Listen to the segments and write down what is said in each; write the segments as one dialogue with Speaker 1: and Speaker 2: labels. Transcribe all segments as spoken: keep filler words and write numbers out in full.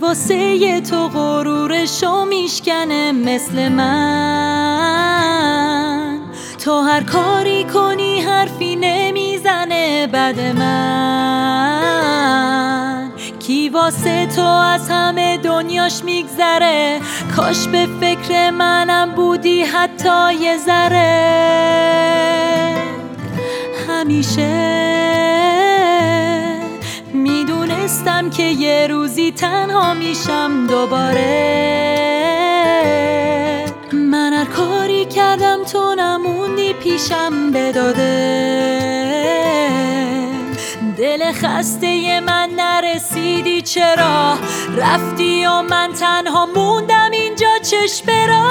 Speaker 1: واسه تو غرورشو میشکنه مثل من. تو هر کاری کنی حرفی نمیزنه بد من. کی واسه تو از همه دنیاش میگذره، کاش به فکر منم بودی حتی یه ذره. همیشه میدونستم که یه روزی تنها میشم دوباره. من هر کاری کردم تو نموندی پیشم بداده. دل خسته من نرسیدی چرا رفتی و من تنها موندم اینجا چشم برا.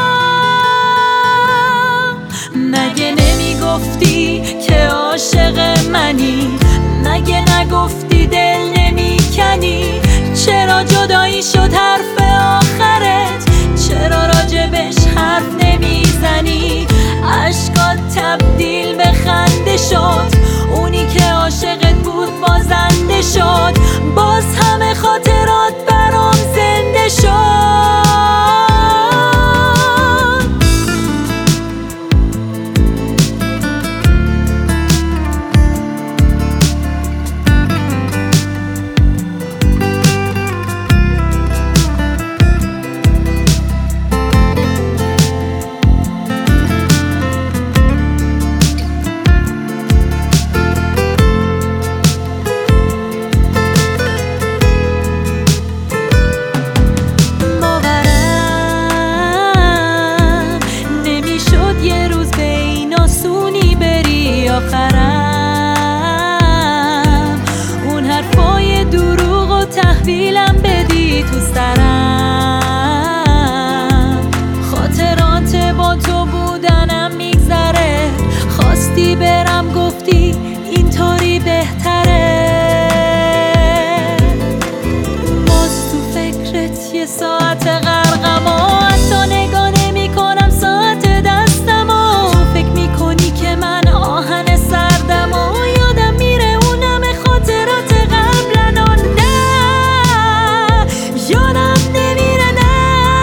Speaker 1: مگه نمیگفتی که عاشق منی؟ مگه نگفتی دل نمیکنی؟ چرا جدایی شد حرف آخرت؟ چرا راجبش حرف نمیزنی؟ عشقات تبدیل به خنده شد، اونی که عاشقت بود بازنده شد. باز همه خاطرات برام زنده شد. آخرم اون حرفای دروغ و تحویلم بدی تو سرم. خاطرات با تو بودنم میگذره، خواستی برم گفتی اینطوری بهتره. باز تو فکرت یه ساعت غرقم و حتی نگاه نمی کنم ساعت دستم و تو فکر میکنی که من آهن سردم و یادم میره اونم خاطرات قبلن و نه یادم نمیره نه.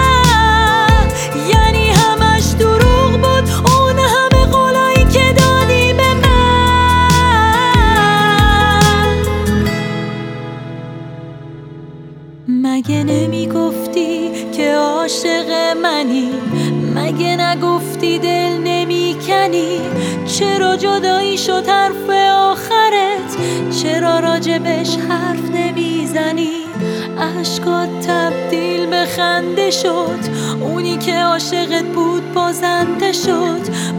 Speaker 1: یعنی همش دروغ بود اون همه قولایی که دادی به من. مگه نمیگفتی که عاشق منی؟ مگه نگفتی دل نمیکنی؟ چرا جدایی شد حرف آخرت؟ چرا راجبش حرف نمیزنی؟ عشقات تبدیل به خنده شد، اونی که عاشقت بود بازنده شد.